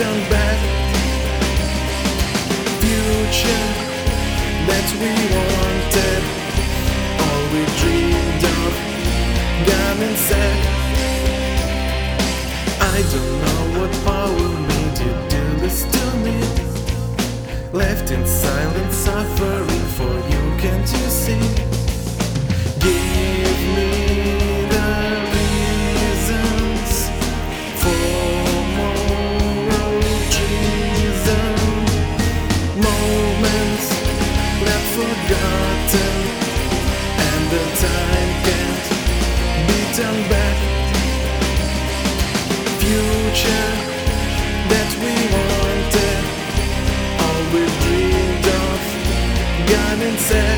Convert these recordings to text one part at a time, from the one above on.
turn back. Future that we wanted, all we dreamed of, gone and said. I don't know what power made you do this to me. Left in silent suffering for you, can't you see? Give me the reasons for moral treason. Moments left forgotten, and the time can't be turned back. Future that we wanted, all we dreamed of, gone and said.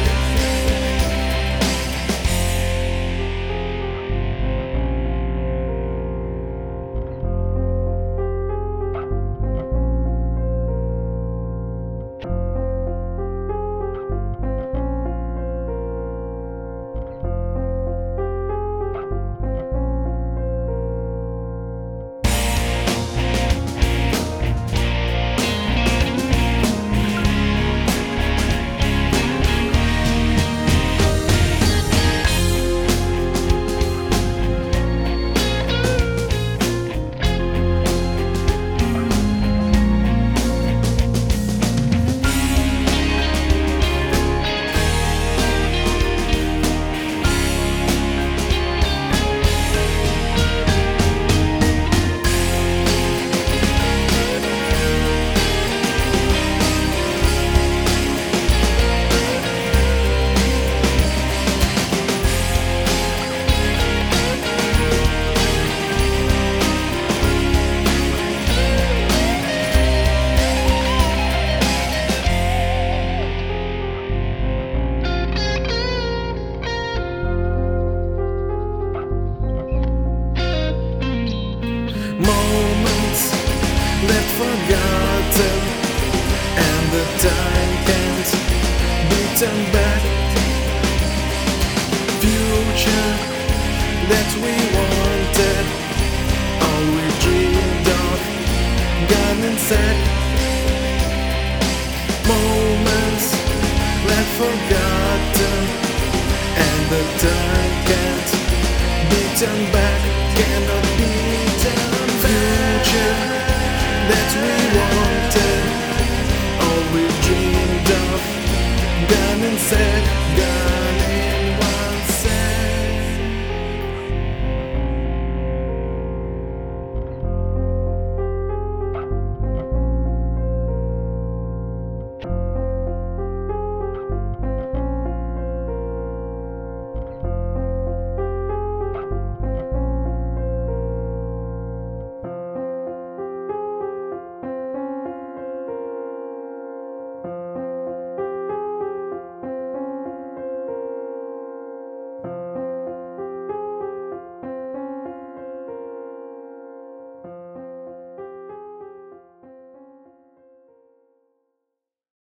Moments left forgotten, and the time can't be turned back. Future that we wanted, all we dreamed of, gone and said. Moments left forgotten, and the time can't be turned back.